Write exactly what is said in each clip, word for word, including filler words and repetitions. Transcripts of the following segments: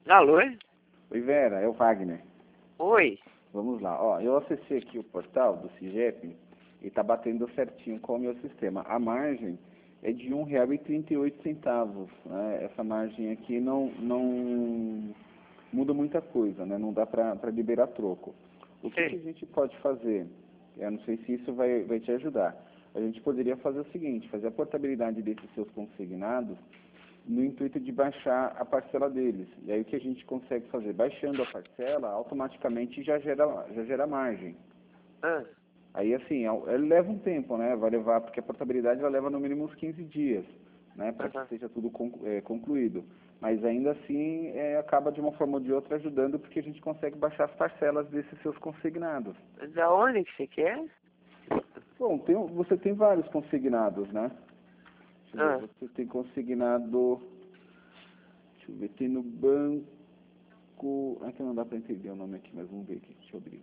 Alô? Oi, Vera, é o Wagner. Oi. Vamos lá. Ó, eu acessei aqui o portal do CIGEP e está batendo certinho com o meu sistema. A margem é de um real e trinta e oito centavos. Né? Essa margem aqui não, não muda muita coisa, né? Não dá para liberar troco. O que, que a gente pode fazer? Eu não sei se isso vai, vai te ajudar. A gente poderia fazer o seguinte, fazer a portabilidade desses seus consignados no intuito de baixar a parcela deles. E aí o que a gente consegue fazer? Baixando a parcela, automaticamente já gera, já gera margem. Ah. Aí assim, ele leva um tempo, né? Vai levar, porque a portabilidade ela leva no mínimo uns quinze dias, né? Para Uh-huh. que seja tudo é, concluído. Mas ainda assim, é, acaba de uma forma ou de outra ajudando, porque a gente consegue baixar as parcelas desses seus consignados. Da onde que você quer? Bom, tem, você tem vários consignados, né? Deixa eu Ah. ver, você tem consignado... Deixa eu ver, tem no banco... Aqui não dá para entender o nome aqui, mas vamos ver aqui. Deixa eu abrir.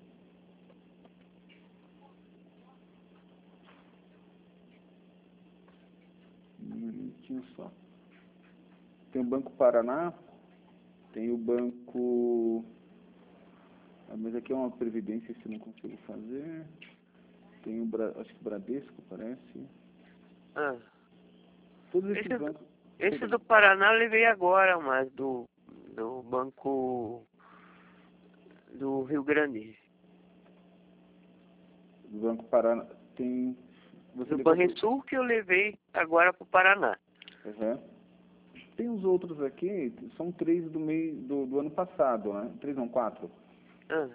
Um minutinho só. Tem o Banco Paraná, tem o Banco... Ah, mas aqui é uma previdência, isso eu não consigo fazer. Tem o Bra... acho que o Bradesco, parece. Ah. Todos esses Esse, bancos... esse do Paraná eu levei agora, mas do, do Banco do Rio Grande. Do Banco Paraná tem... Você do Banrisul que eu levei agora para o Paraná. Uhum. Tem os outros aqui, são três do meio do, do ano passado, né? Três não, quatro. Ah.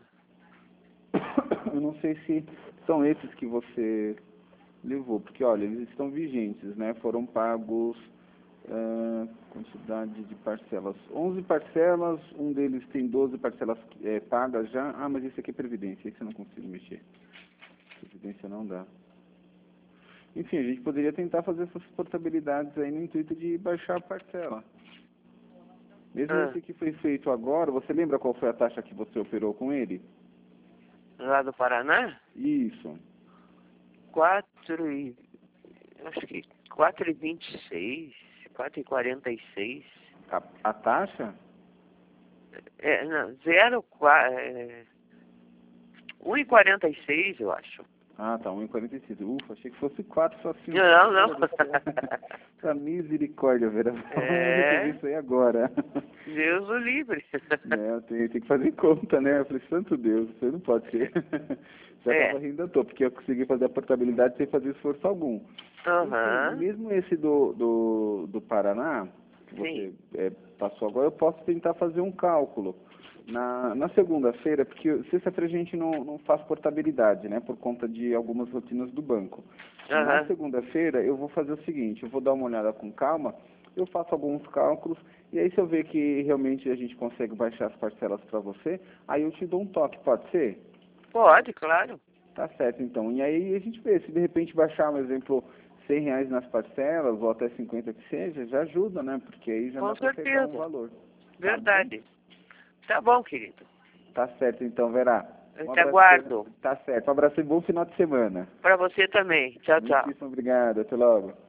Eu não sei se são esses que você levou, porque olha, eles estão vigentes, né? Foram pagos uh, quantidade de parcelas. onze parcelas, um deles tem doze parcelas é, pagas já. Ah, mas esse aqui é Previdência, esse eu não consigo mexer. Previdência não dá. Enfim, a gente poderia tentar fazer essas portabilidades aí no intuito de baixar a parcela. Mesmo Ah. esse que foi feito agora, você lembra qual foi a taxa que você operou com ele? Lá do Paraná? Isso. Quatro e... acho que quatro e vinte e seis, quatro e quarenta e seis. A, a taxa? É, não, zero, é, um e quarenta e seis, eu acho. Ah, tá, um e quarenta e seis. Ufa, achei que fosse quatro só assim. Não, não. Essa misericórdia, Vera. É. Eu isso aí agora. Deus o livre. É, tem, tem que fazer conta, né? Eu falei, santo Deus, isso aí não pode ser. Já É. estava rindo à toa, porque eu consegui fazer a portabilidade sem fazer esforço algum. Aham. Enfim, mesmo esse do, do, do Paraná, que você é, passou agora, eu posso tentar fazer um cálculo. Na, na segunda-feira, porque sexta-feira a gente não, não faz portabilidade, né, por conta de algumas rotinas do banco. Aham. Na segunda-feira eu vou fazer o seguinte, eu vou dar uma olhada com calma, eu faço alguns cálculos, e aí se eu ver que realmente a gente consegue baixar as parcelas para você, aí eu te dou um toque, pode ser? Pode, claro. Tá certo, então. E aí a gente vê, se de repente baixar, por exemplo, cem reais nas parcelas, ou até cinquenta que seja, já ajuda, né, porque aí já Com dá para pegar um certeza. valor. Verdade. Tá bom, querido. Tá certo, então, Verá. Eu Um te abraço. aguardo. Tá certo. Um abraço e bom final de semana. Pra você também. Tchau, tchau. Muitíssimo obrigado. Até logo.